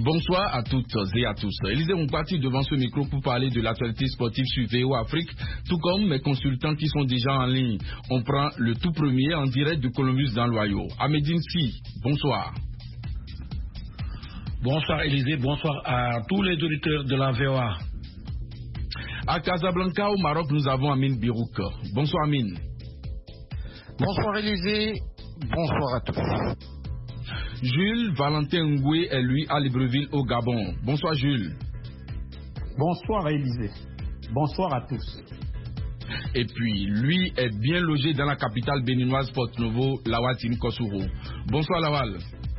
Bonsoir à toutes et à tous. Élisée Moukpati devant ce micro pour parler de l'actualité sportive sur VO Afrique, tout comme mes consultants qui sont déjà en ligne. On prend le tout premier en direct de Columbus dans l'Ohio. Ahmedine Si, bonsoir. Bonsoir Élisée, bonsoir à tous les auditeurs de la VOA. À Casablanca, au Maroc, nous avons Amine Birouk. Bonsoir Amine. Bonsoir Élisée, bonsoir à tous. Jules Valentin Ngoué est lui à Libreville au Gabon. Bonsoir Jules. Bonsoir Élisée. Bonsoir à tous. Et puis, lui est bien logé dans la capitale béninoise Porto-Novo, Lawal Kossouro. Bonsoir Lawal.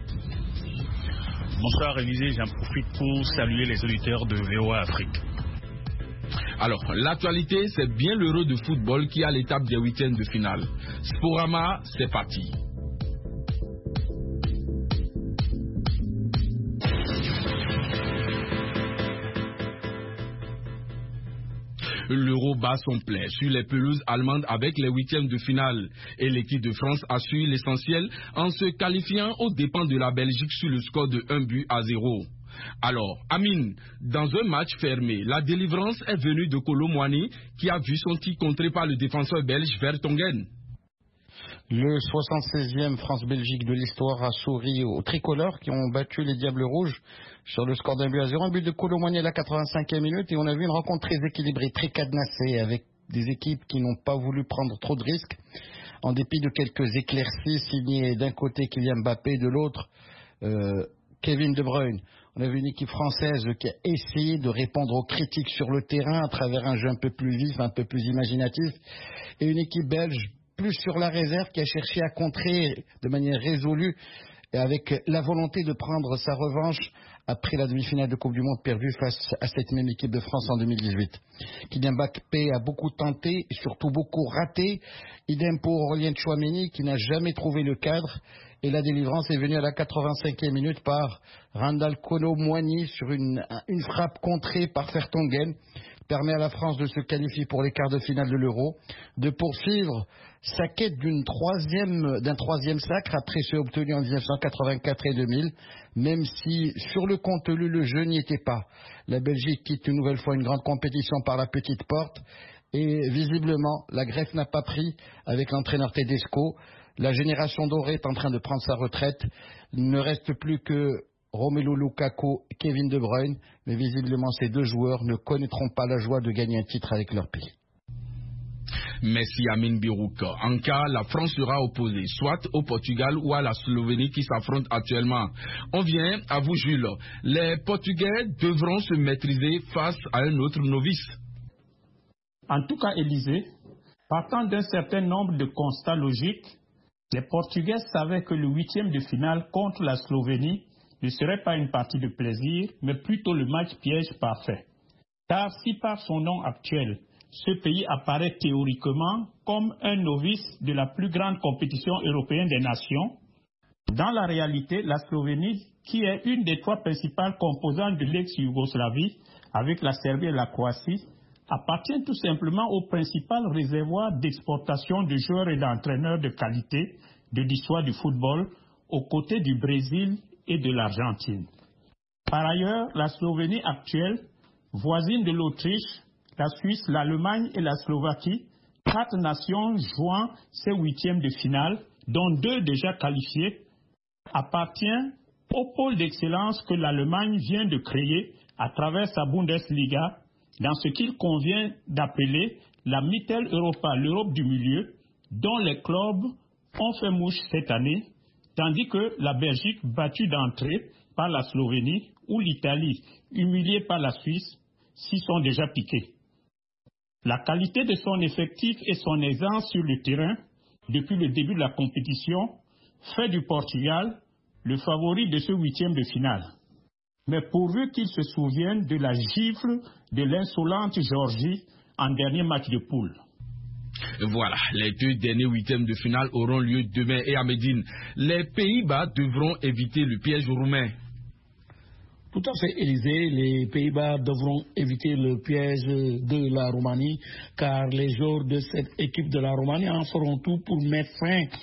Bonsoir Élisée, j'en profite pour saluer les auditeurs de VOA Afrique. Alors, l'actualité, c'est bien l'Euro de football qui a l'étape des huitièmes de finale. Sporama, c'est parti. L'Euro bat son plein sur les pelouses allemandes avec les huitièmes de finale. Et l'équipe de France assure l'essentiel en se qualifiant aux dépens de la Belgique sur le score de 1-0. Alors, Amine, dans un match fermé, la délivrance est venue de Kolo Muani qui a vu son tir contré par le défenseur belge Vertonghen. Le 76e France-Belgique de l'histoire a souri aux tricolores qui ont battu les Diables Rouges sur le score d'1-0. Un but de Kolo Muani à la 85e minute et on a vu une rencontre très équilibrée, très cadenassée avec des équipes qui n'ont pas voulu prendre trop de risques en dépit de quelques éclaircies signées d'un côté Kylian Mbappé, de l'autre Kevin De Bruyne. On a vu une équipe française qui a essayé de répondre aux critiques sur le terrain à travers un jeu un peu plus vif, un peu plus imaginatif, et une équipe belge plus sur la réserve qui a cherché à contrer de manière résolue et avec la volonté de prendre sa revanche après la demi-finale de Coupe du Monde perdue face à cette même équipe de France en 2018. Kylian Mbappé a beaucoup tenté, et surtout beaucoup raté. Idem pour Aurélien Tchouaméni qui n'a jamais trouvé le cadre. Et la délivrance est venue à la 85e minute par Randal Kolo Muani sur une frappe contrée par Vertonghen. Permet à la France de se qualifier pour les quarts de finale de l'Euro, de poursuivre sa quête d'un troisième sacre après ceux obtenus en 1984 et 2000, même si sur le contenu le jeu n'y était pas. La Belgique quitte une nouvelle fois une grande compétition par la petite porte et visiblement la greffe n'a pas pris avec l'entraîneur Tedesco. La génération dorée est en train de prendre sa retraite. Il ne reste plus que Romelu Lukaku et Kevin De Bruyne, mais visiblement ces deux joueurs ne connaîtront pas la joie de gagner un titre avec leur pays. Merci Amine Birouk. En cas, la France sera opposée, soit au Portugal ou à la Slovénie qui s'affrontent actuellement. On vient à vous Jules. Les Portugais devront se maîtriser face à un autre novice. En tout cas, Élisée, partant d'un certain nombre de constats logiques, les Portugais savaient que le huitième de finale contre la Slovénie ne serait pas une partie de plaisir, mais plutôt le match piège parfait. Car si par son nom actuel, ce pays apparaît théoriquement comme un novice de la plus grande compétition européenne des nations, dans la réalité, la Slovénie, qui est une des trois principales composantes de l'ex-Yougoslavie, avec la Serbie et la Croatie, appartient tout simplement au principal réservoir d'exportation de joueurs et d'entraîneurs de qualité de l'histoire du football, aux côtés du Brésil et de l'Argentine. Par ailleurs, la Slovénie actuelle, voisine de l'Autriche, la Suisse, l'Allemagne et la Slovaquie, 4 nations jouant ces huitièmes de finale, dont 2 déjà qualifiés, appartient au pôle d'excellence que l'Allemagne vient de créer à travers sa Bundesliga, dans ce qu'il convient d'appeler la Mitteleuropa, l'Europe du milieu, dont les clubs ont fait mouche cette année, tandis que la Belgique, battue d'entrée par la Slovénie, ou l'Italie, humiliée par la Suisse, s'y sont déjà piqués. La qualité de son effectif et son aisance sur le terrain, depuis le début de la compétition, fait du Portugal le favori de ce huitième de finale. Mais pourvu qu'ils se souviennent de la gifle de l'insolente Géorgie en dernier match de poule. Voilà, les 2 derniers huitièmes de finale auront lieu demain et à Médine. Les Pays-Bas devront éviter le piège roumain. Tout à fait, Élisée, les Pays-Bas devront éviter le piège de la Roumanie, car les joueurs de cette équipe de la Roumanie en feront tout pour mettre fin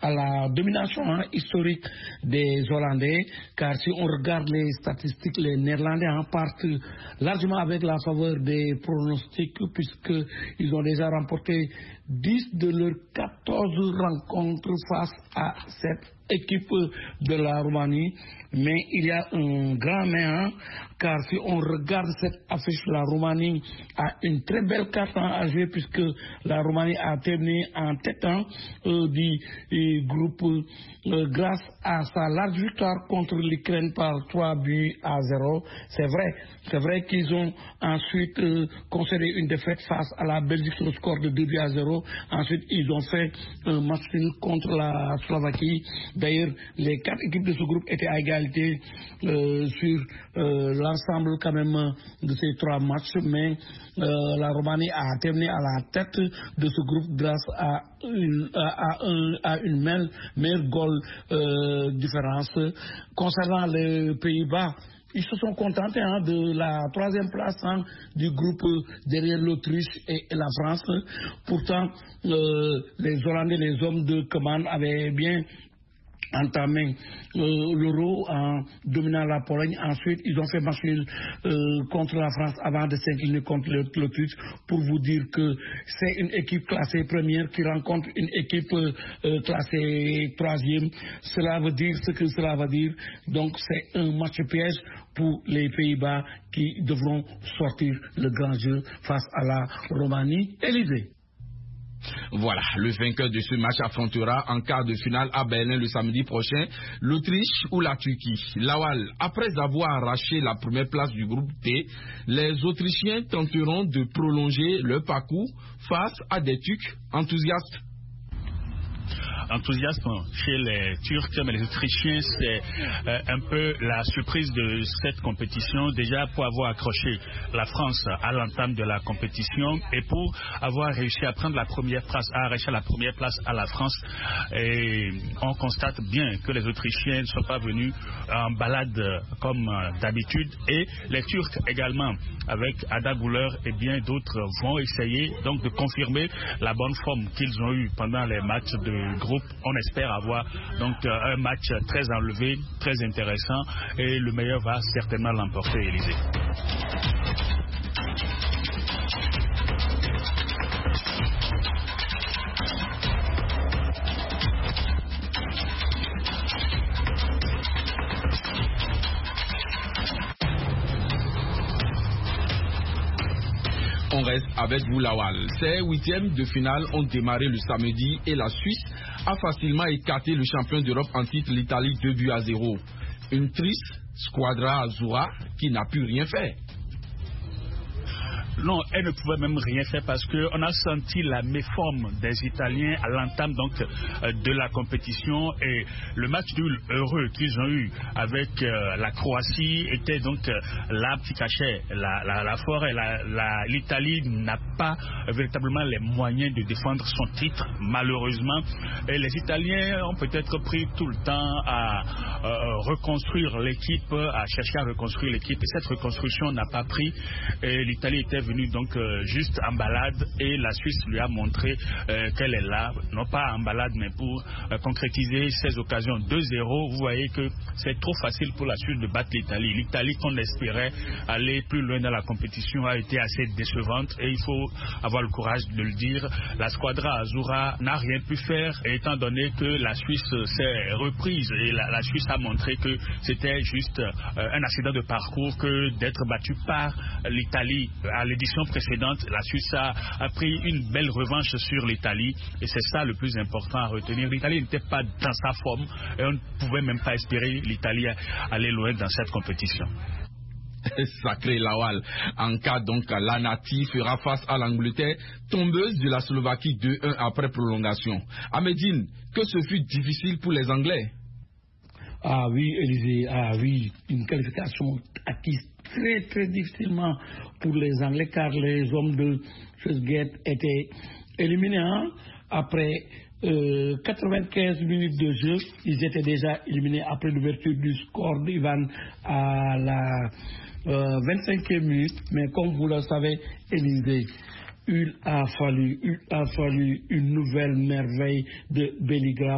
à la domination historique des Hollandais, car si on regarde les statistiques, les Néerlandais partent largement avec la faveur des pronostics, puisqu'ils ont déjà remporté 10 de leurs 14 rencontres face à cette équipe de la Roumanie. Mais il y a un grand mais, car si on regarde cette affiche, la Roumanie a une très belle carte à jouer, puisque la Roumanie a terminé en tête du groupe grâce à sa large victoire contre l'Ukraine par 3-0. C'est vrai qu'ils ont ensuite concédé une défaite face à la Belgique sur le score de 2-0. Ensuite, ils ont fait un match nul contre la Slovaquie. D'ailleurs, les 4 équipes de ce groupe étaient à égalité sur l'ensemble quand même de ces 3 matchs, mais la Roumanie a terminé à la tête de ce groupe grâce à une meilleure goal différence. Concernant les Pays-Bas, ils se sont contentés de la 3e place du groupe derrière l'Autriche et la France. Pourtant, les Hollandais, les hommes de commande avaient bien entamé l'Euro en dominant la Pologne. Ensuite, ils ont fait match nul contre la France avant de s'incliner contre l'Autriche, pour vous dire que c'est une équipe classée première qui rencontre une équipe classée 3e. Cela veut dire ce que cela veut dire. Donc, c'est un match piège pour les Pays-Bas qui devront sortir le grand jeu face à la Roumanie. Élysée. Voilà, le vainqueur de ce match affrontera en quart de finale à Berlin le samedi prochain l'Autriche ou la Turquie. Lawal, après avoir arraché la première place du groupe T, les Autrichiens tenteront de prolonger leur parcours face à des Turcs enthousiastes. Enthousiasme chez les Turcs, mais les Autrichiens, c'est un peu la surprise de cette compétition, déjà pour avoir accroché la France à l'entame de la compétition et pour avoir réussi à prendre la première place, à arracher la première place à la France. Et on constate bien que les Autrichiens ne sont pas venus en balade comme d'habitude, et les Turcs également, avec Ada Güler et bien d'autres, vont essayer donc de confirmer la bonne forme qu'ils ont eue pendant les matchs de groupe. On espère avoir donc un match très enlevé, très intéressant, et le meilleur va certainement l'emporter, Élysée. On reste avec vous, Lawal. Ces 8e de finale ont démarré le samedi et la Suisse a facilement écarté le champion d'Europe en titre, l'Italie, 2-0. Une triste Squadra Azzurra qui n'a pu rien faire. Non, elle ne pouvait même rien faire parce qu'on a senti la méforme des Italiens à l'entame donc de la compétition, et le match nul heureux qu'ils ont eu avec la Croatie était donc l'arbre qui cachait la forêt. L'Italie n'a pas véritablement les moyens de défendre son titre, malheureusement, et les Italiens ont peut-être pris tout le temps à reconstruire l'équipe, à chercher à reconstruire l'équipe, et cette reconstruction n'a pas pris, et l'Italie était venue donc juste en balade, et la Suisse lui a montré qu'elle est là, non pas en balade mais pour concrétiser ses occasions. 2-0, vous voyez que c'est trop facile pour la Suisse de battre l'Italie. L'Italie qu'on espérait aller plus loin dans la compétition a été assez décevante, et il faut avoir le courage de le dire. La Squadra Azzurra n'a rien pu faire, étant donné que la Suisse s'est reprise, et la Suisse a montré que c'était juste un accident de parcours que d'être battu par l'Italie. À l'édition précédente, la Suisse a pris une belle revanche sur l'Italie, et c'est ça le plus important à retenir. L'Italie n'était pas dans sa forme, et on ne pouvait même pas espérer l'Italie aller loin dans cette compétition. Sacré Lawal. En cas donc, la Nati fera face à l'Angleterre, tombeuse de la Slovaquie 2-1 après prolongation. Ahmedine, que ce fut difficile pour les Anglais. Ah oui, Élysée, une qualification acquise très très difficilement pour les Anglais, car les hommes de Southgate étaient éliminés après 95 minutes de jeu. Ils étaient déjà éliminés après l'ouverture du score d'Ivan à la 25e minute, mais comme vous le savez, Élysée, il a fallu une nouvelle merveille de Bellingham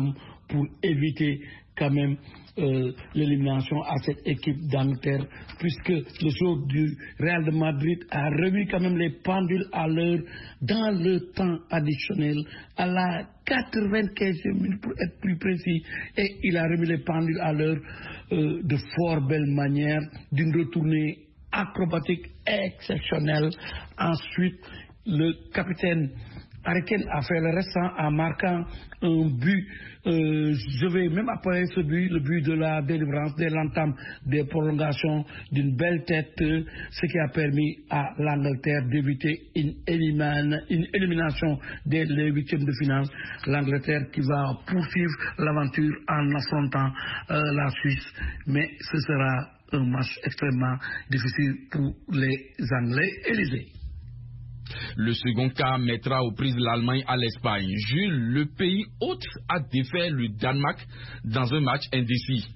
pour éviter quand même l'élimination à cette équipe d'Angleterre, puisque le jour du Real de Madrid a remis quand même les pendules à l'heure dans le temps additionnel à la 95e minute pour être plus précis, et il a remis les pendules à l'heure de fort belle manière, d'une retournée acrobatique exceptionnelle. Ensuite, le capitaine Harry Kane a fait le restant en marquant un but. Je vais même appeler ce but le but de la délivrance, de l'entame des prolongations d'une belle tête, ce qui a permis à l'Angleterre d'éviter une élimination dès les huitièmes de finale. L'Angleterre qui va poursuivre l'aventure en affrontant la Suisse, mais ce sera un match extrêmement difficile pour les Anglais. Élysée. Le second quart mettra aux prises l'Allemagne à l'Espagne. Jules, le pays hôte a défait le Danemark dans un match indécis.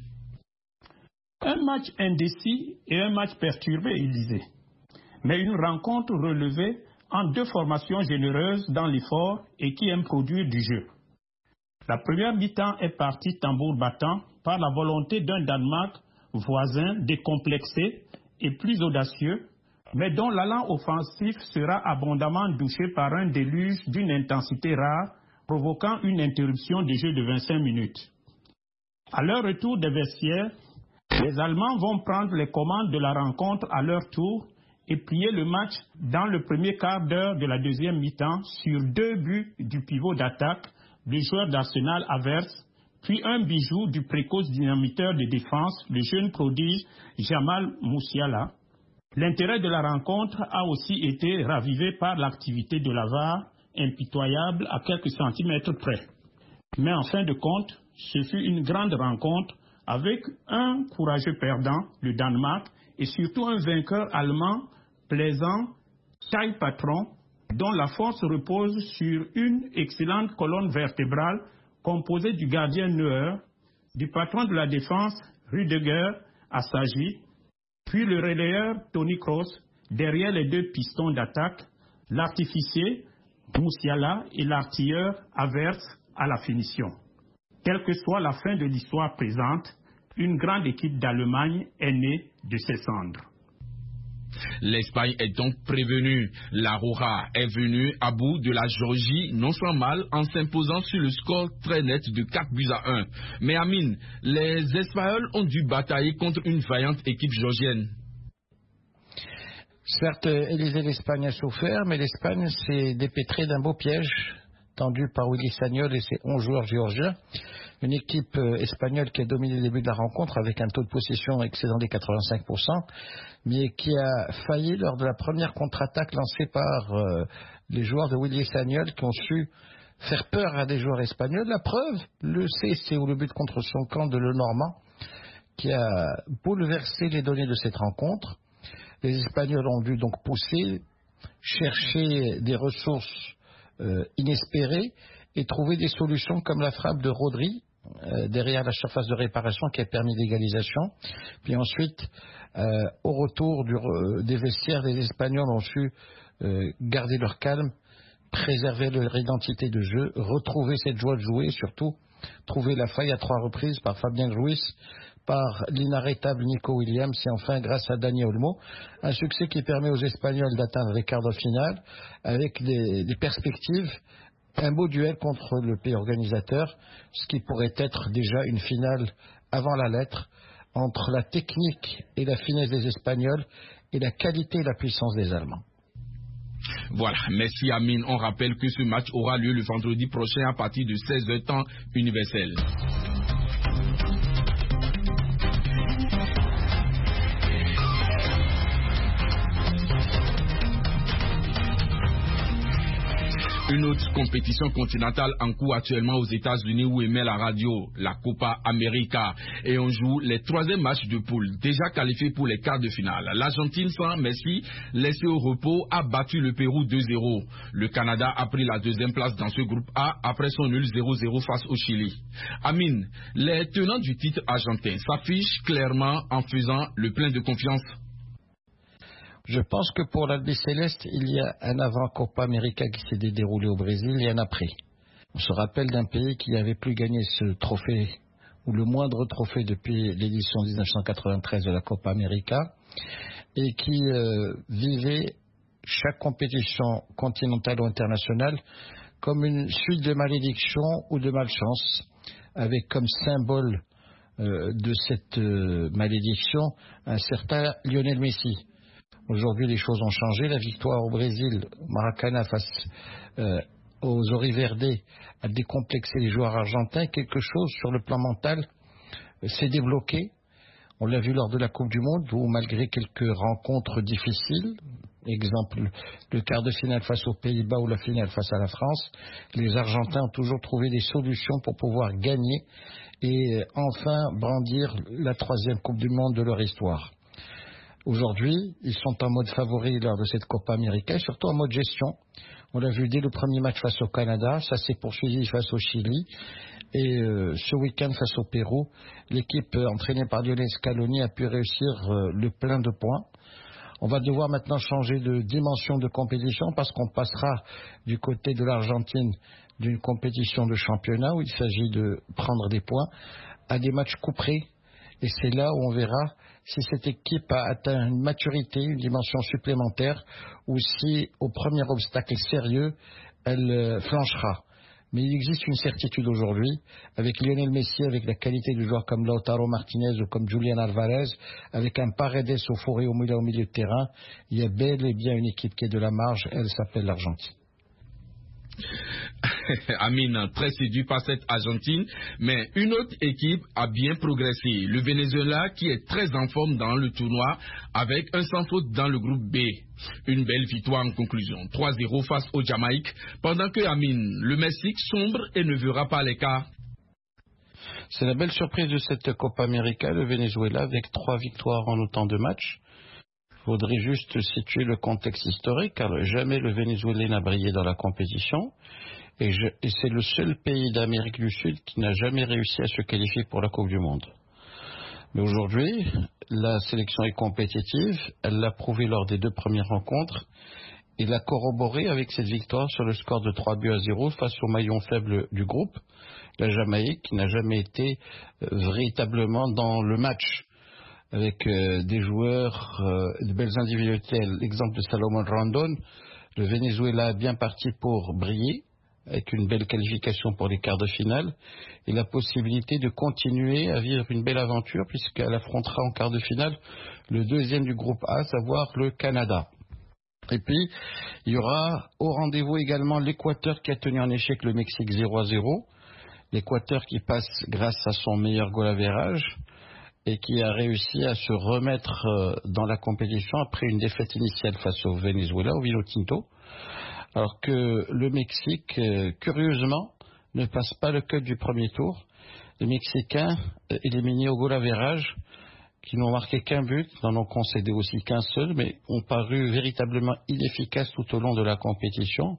Un match indécis et un match perturbé, Élysée. Mais une rencontre relevée en deux formations généreuses dans l'effort et qui aiment produire du jeu. La première mi-temps est partie tambour battant par la volonté d'un Danemark voisin décomplexé et plus audacieux, mais dont l'allant offensif sera abondamment douché par un déluge d'une intensité rare, provoquant une interruption du jeu de 25 minutes. À leur retour des vestiaires, les Allemands vont prendre les commandes de la rencontre à leur tour et plier le match dans le premier quart d'heure de la deuxième mi-temps sur 2 buts du pivot d'attaque, le joueur d'Arsenal Havertz, puis un bijou du précoce dynamiteur de défense, le jeune prodige Jamal Musiala. L'intérêt de la rencontre a aussi été ravivé par l'activité de la VAR, impitoyable à quelques centimètres près. Mais en fin de compte, ce fut une grande rencontre avec un courageux perdant, le Danemark, et surtout un vainqueur allemand plaisant, taille patron, dont la force repose sur une excellente colonne vertébrale composée du gardien Neuer, du patron de la défense Rüdiger Assagi, puis le relayeur Toni Kroos, derrière les deux pistons d'attaque, l'artificier Musiala et l'artilleur Havertz à la finition. Quelle que soit la fin de l'histoire présente, une grande équipe d'Allemagne est née de ses cendres. L'Espagne est donc prévenue. La Roja est venue à bout de la Géorgie, non sans mal, en s'imposant sur le score très net de 4-1. Mais Amine, les Espagnols ont dû batailler contre une vaillante équipe géorgienne. Certes, Élysée, l'Espagne a souffert, mais l'Espagne s'est dépêtrée d'un beau piège tendu par Willy Sagnol et ses 11 joueurs géorgiens. Une équipe espagnole qui a dominé le début de la rencontre avec un taux de possession excédant les 85%, mais qui a failli lors de la première contre-attaque lancée par les joueurs de Willy Sagnol qui ont su faire peur à des joueurs espagnols. La preuve, le CC ou le but contre son camp de Lenormand, qui a bouleversé les données de cette rencontre. Les Espagnols ont dû donc pousser, chercher des ressources inespérées et trouver des solutions comme la frappe de Rodri derrière la surface de réparation qui a permis l'égalisation. Puis ensuite, au retour des vestiaires, les Espagnols ont su garder leur calme, préserver leur identité de jeu, retrouver cette joie de jouer, surtout trouver la faille à 3 reprises par Fabien Ruiz, par l'inarrêtable Nico Williams et enfin grâce à Dani Olmo. Un succès qui permet aux Espagnols d'atteindre les quarts de finale avec des perspectives, un beau duel contre le pays organisateur, ce qui pourrait être déjà une finale avant la lettre entre la technique et la finesse des Espagnols et la qualité et la puissance des Allemands. Voilà, merci Amine. On rappelle que ce match aura lieu le vendredi prochain à partir de 16h temps universel. Une autre compétition continentale en cours actuellement aux États-Unis où émet la radio, la Copa América, et on joue les 3e matchs de poule, déjà qualifiés pour les quarts de finale. L'Argentine, sans Messi, laissée au repos, a battu le Pérou 2-0. Le Canada a pris la 2e place dans ce groupe A après son nul 0-0 face au Chili. Amine, les tenants du titre argentin s'affichent clairement en faisant le plein de confiance. Je pense que pour l'Albi Céleste, il y a un avant Copa América qui s'est déroulé au Brésil et un après. On se rappelle d'un pays qui n'avait plus gagné ce trophée, ou le moindre trophée depuis l'édition 1993 de la Copa América, et qui vivait chaque compétition continentale ou internationale comme une suite de malédictions ou de malchance, avec comme symbole de cette malédiction un certain Lionel Messi. Aujourd'hui, les choses ont changé. La victoire au Brésil, Maracanã, face aux Oriverdés, a décomplexé les joueurs argentins. Quelque chose sur le plan mental s'est débloqué. On l'a vu lors de la Coupe du Monde, où malgré quelques rencontres difficiles, exemple le quart de finale face aux Pays-Bas ou la finale face à la France, les Argentins ont toujours trouvé des solutions pour pouvoir gagner et enfin brandir la 3e Coupe du Monde de leur histoire. Aujourd'hui, ils sont en mode favori lors de cette Copa América et surtout en mode gestion. On l'a vu dès le premier match face au Canada, ça s'est poursuivi face au Chili. Et ce week-end face au Pérou, l'équipe entraînée par Lionel Scaloni a pu réussir le plein de points. On va devoir maintenant changer de dimension de compétition parce qu'on passera du côté de l'Argentine d'une compétition de championnat où il s'agit de prendre des points à des matchs couperés. Et c'est là où on verra si cette équipe a atteint une maturité, une dimension supplémentaire ou si au premier obstacle sérieux, elle flanchera. Mais il existe une certitude aujourd'hui, avec Lionel Messi, avec la qualité de joueurs comme Lautaro Martinez ou comme Julián Alvarez, avec un Paredes au fourré au milieu de terrain, il y a bel et bien une équipe qui est de la marge, elle s'appelle l'Argentine. Amine, très séduit par cette Argentine, mais une autre équipe a bien progressé. Le Venezuela qui est très en forme dans le tournoi avec un sans faute dans le groupe B. Une belle victoire en conclusion, 3-0 face au Jamaïque, pendant que Amine, le Mexique sombre et ne verra pas l'écart. C'est la belle surprise de cette Copa América, le Venezuela avec 3 victoires en autant de matchs. Il faudrait juste situer le contexte historique, car jamais le Venezuela n'a brillé dans la compétition. Et c'est le seul pays d'Amérique du Sud qui n'a jamais réussi à se qualifier pour la Coupe du Monde. Mais aujourd'hui, la sélection est compétitive, elle l'a prouvé lors des 2 premières rencontres, et l'a corroboré avec cette victoire sur le score de 3-0 face au maillon faible du groupe, la Jamaïque, qui n'a jamais été véritablement dans le match, avec des joueurs, de belles individualités. L'exemple de Salomon Rondon, le Venezuela est bien parti pour briller, avec une belle qualification pour les quarts de finale, et la possibilité de continuer à vivre une belle aventure, puisqu'elle affrontera en quart de finale le 2e du groupe A, à savoir le Canada. Et puis, il y aura au rendez-vous également l'Équateur qui a tenu en échec le Mexique 0-0, l'Équateur qui passe grâce à son meilleur goal average, et qui a réussi à se remettre dans la compétition après une défaite initiale face au Venezuela, au Vinotinto, alors que le Mexique, curieusement, ne passe pas le cut du premier tour. Les Mexicains, éliminés au goal average, qui n'ont marqué qu'un but, n'en ont concédé aussi qu'un seul, mais ont paru véritablement inefficaces tout au long de la compétition.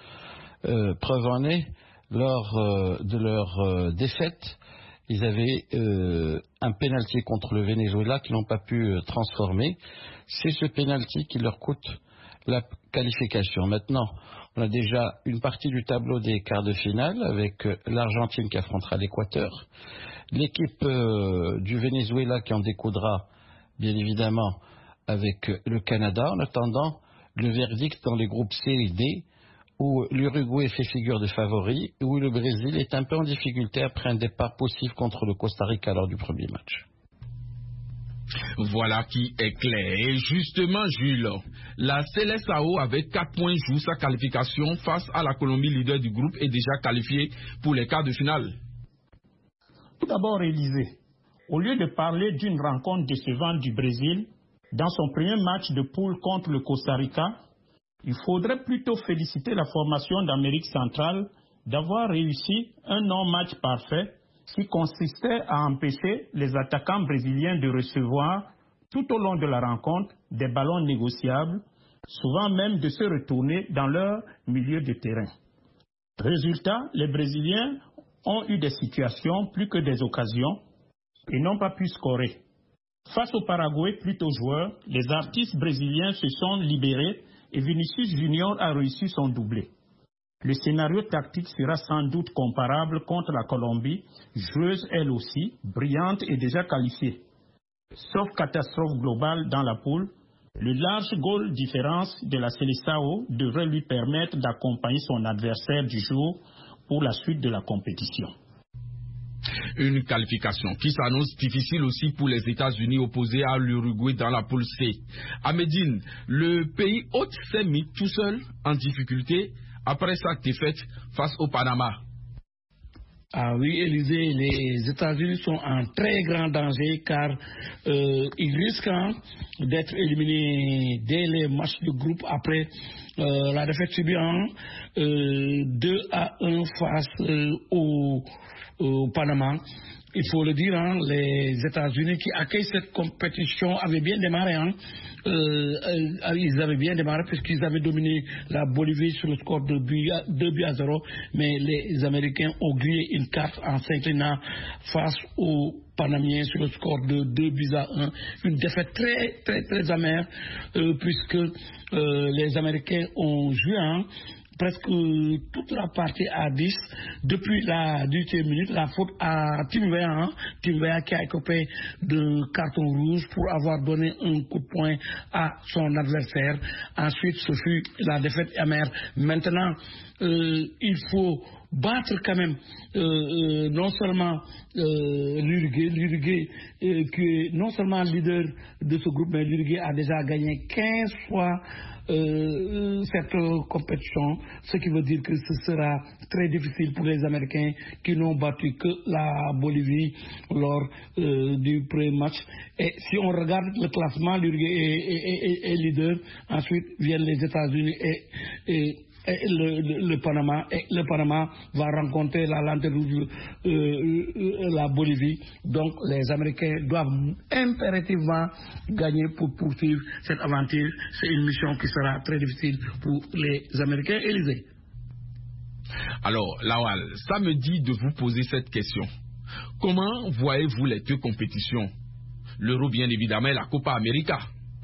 Preuve en est, lors de leur défaite, ils avaient un pénalty contre le Venezuela qu'ils n'ont pas pu transformer. C'est ce pénalty qui leur coûte la qualification. Maintenant, on a déjà une partie du tableau des quarts de finale avec l'Argentine qui affrontera l'Équateur, l'équipe du Venezuela qui en découdra bien évidemment avec le Canada, en attendant le verdict dans les groupes C et D, où l'Uruguay fait figure de favori, et où le Brésil est un peu en difficulté après un départ possible contre le Costa Rica lors du premier match. Voilà qui est clair. Et justement, Jules, la Seleção avec 4 points joue sa qualification face à la Colombie, leader du groupe, est déjà qualifiée pour les quarts de finale. Tout d'abord, Élisée, au lieu de parler d'une rencontre décevante du Brésil, dans son premier match de poule contre le Costa Rica, il faudrait plutôt féliciter la formation d'Amérique centrale d'avoir réussi un non-match parfait qui consistait à empêcher les attaquants brésiliens de recevoir tout au long de la rencontre des ballons négociables, souvent même de se retourner dans leur milieu de terrain. Résultat, les Brésiliens ont eu des situations plus que des occasions et n'ont pas pu scorer. Face au Paraguay, plutôt joueur, les artistes brésiliens se sont libérés et Vinicius Junior a réussi son doublé. Le scénario tactique sera sans doute comparable contre la Colombie, joueuse elle aussi, brillante et déjà qualifiée. Sauf catastrophe globale dans la poule, le large goal différence de la Seleção devrait lui permettre d'accompagner son adversaire du jour pour la suite de la compétition. Une qualification qui s'annonce difficile aussi pour les États-Unis opposés à l'Uruguay dans la poule C. À Médine, le pays hôte s'est mis tout seul en difficulté après sa défaite face au Panama. Ah oui, Élysée, les États-Unis sont en très grand danger car ils risquent d'être éliminés dès les matchs de groupe après la défaite subie 2-1 face au Panama. Il faut le dire, les États-Unis qui accueillent cette compétition avaient bien démarré. Ils avaient bien démarré puisqu'ils avaient dominé la Bolivie sur le score de 2-0. Mais les Américains ont grillé une carte en s'inclinant face aux Panamiens sur le score de 2-1. Une défaite très, très, très amère puisque les Américains ont joué presque toute la partie à 10 depuis la 18e minute, la faute à Tim Weah qui a écopé de carton rouge pour avoir donné un coup de poing à son adversaire. Ensuite, ce fut la défaite amère. Maintenant, il faut battre quand même non seulement l'Uruguay qui est non seulement leader de ce groupe, mais l'Uruguay a déjà gagné 15 fois cette compétition, ce qui veut dire que ce sera très difficile pour les Américains qui n'ont battu que la Bolivie lors du premier match. Et si on regarde le classement, l'Uruguay est leader, ensuite viennent les États-Unis et le Panama, et le Panama va rencontrer la lanterne rouge, la Bolivie. Donc les Américains doivent impérativement gagner pour poursuivre cette aventure. C'est une mission qui sera très difficile pour les Américains. Élysée. Alors, Lawal, ça me dit de vous poser cette question. Comment voyez-vous les deux compétitions? L'Euro, bien évidemment, et la Copa América.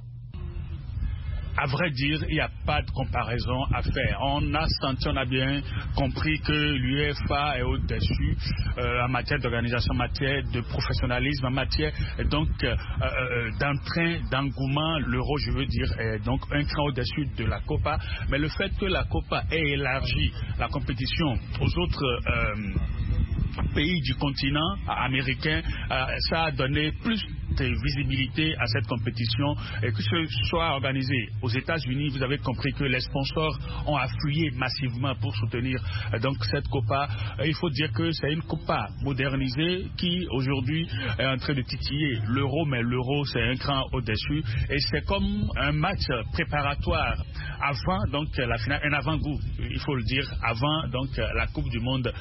À vrai dire, il n'y a pas de comparaison à faire. On a bien compris que l'UEFA est au-dessus en matière d'organisation, en matière de professionnalisme, en matière donc d'entrain, d'engouement. L'Euro, je veux dire, est donc un cran au-dessus de la Copa. Mais le fait que la Copa ait élargi la compétition aux autres pays du continent américain, ça a donné plus de visibilité à cette compétition, et que ce soit organisé aux États-Unis. Vous avez compris que les sponsors ont afflué massivement pour soutenir donc cette Copa. Il faut dire que c'est une Copa modernisée qui aujourd'hui est en train de titiller l'Euro, mais l'Euro c'est un cran au-dessus, et c'est comme un match préparatoire avant donc la finale, un avant-goût, il faut le dire, avant donc la Coupe du Monde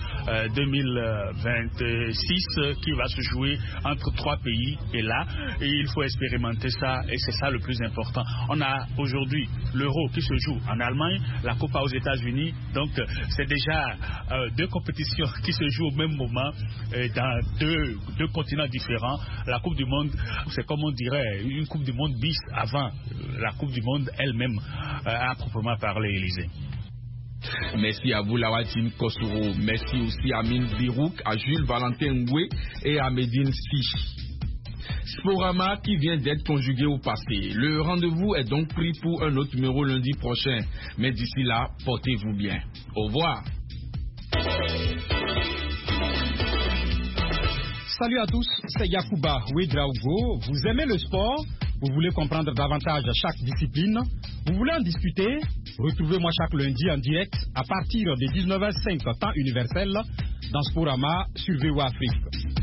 2026 qui va se jouer entre 3 pays, et là il faut expérimenter ça, et c'est ça le plus important. On a aujourd'hui l'Euro qui se joue en Allemagne, la Copa aux États-Unis, donc c'est déjà 2 compétitions qui se jouent au même moment dans deux continents différents. La Coupe du Monde, c'est comme on dirait une Coupe du Monde bis avant la Coupe du Monde elle-même, à proprement parler, Élysée. Merci à vous, Lawatine Kosoro. Merci aussi à Mine Birouk, à Jules Valentin Ngwe et à Medine Sich. Sporama qui vient d'être conjugué au passé. Le rendez-vous est donc pris pour un autre numéro lundi prochain. Mais d'ici là, portez-vous bien. Au revoir. Salut à tous, c'est Yacouba Ouedraogo. Vous aimez le sport? Vous voulez comprendre davantage chaque discipline? Vous voulez en discuter? Retrouvez-moi chaque lundi en direct à partir de 19h05 temps universel dans Sporama sur VOA Afrique.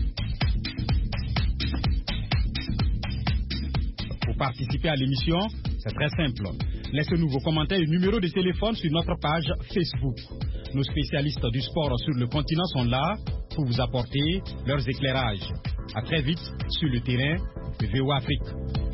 Pour participer à l'émission, c'est très simple. Laissez-nous vos commentaires et numéros de téléphone sur notre page Facebook. Nos spécialistes du sport sur le continent sont là pour vous apporter leurs éclairages. À très vite sur le terrain de VOA Afrique.